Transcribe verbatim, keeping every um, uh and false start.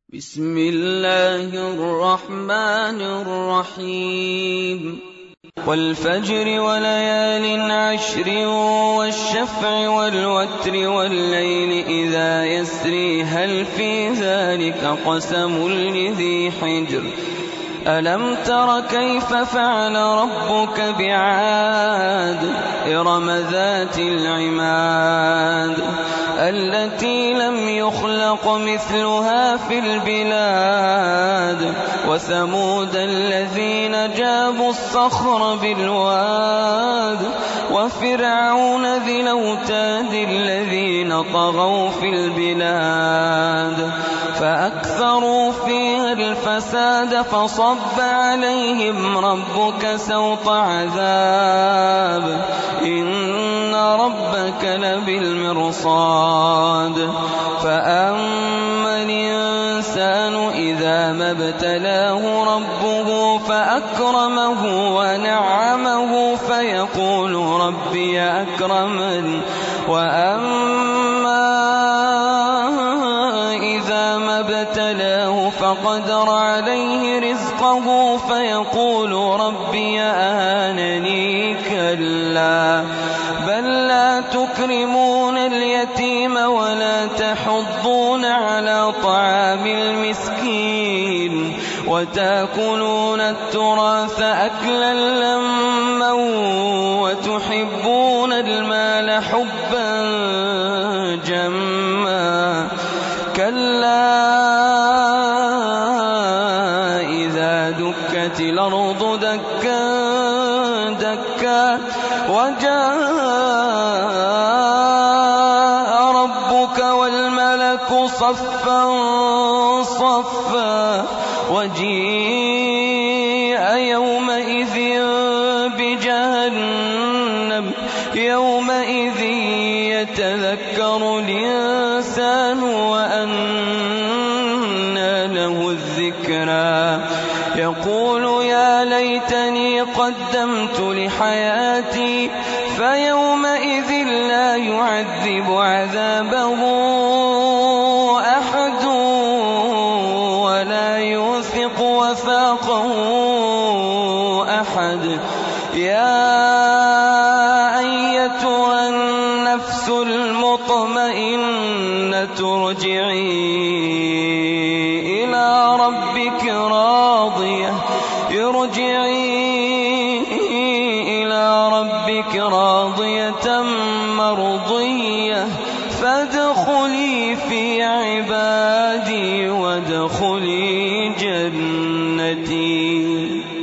بسم الله الرحمن الرحيم والفجر وليال عشر والشفع والوتر والليل إذا يسري هل في ذلك قسم لذي حجر ألم تر كيف فعل ربك بعاد إرم ذات العماد التي لم يخلق مثلها في البلاد وثمود الذين جابوا الصخر بالواد وفرعون ذي الأوتاد الذين طغوا في البلاد فأكثروا فيها الفساد فصب عليهم ربك سوط عذاب إن ربك لبالمرصاد فأما الإنسان إذا ما ابتلاه ربه فأكرمه ونعمه فيقول ربي أكرمن وأما إذا ما ابتلاه فقدر عليه رزقه فيقول ربي أهانني كلا بل لا تكرمون اليتيم ولا تحضون على طعام المسكين وتأكلون التراث أكلا لما وتحبون المال حبا جما كلا إذا دكت الأرض دكا دكا وجاء ربك والملك صفا صفا وجيء يومئذ بجهنم يومئذ يتذكر الإنسان وأنى له الذكرى يقول يا ليتني قدمت لحياتي فيومئذ لا يعذب عذابه أحد ولا يوثق وثاقه أحد يا أيتها النفس المطمئنة ارجعي إلى ربك راضية ارجعي إلى ربك راضية مرضية فادخلي في عبادي وادخلي جنتي.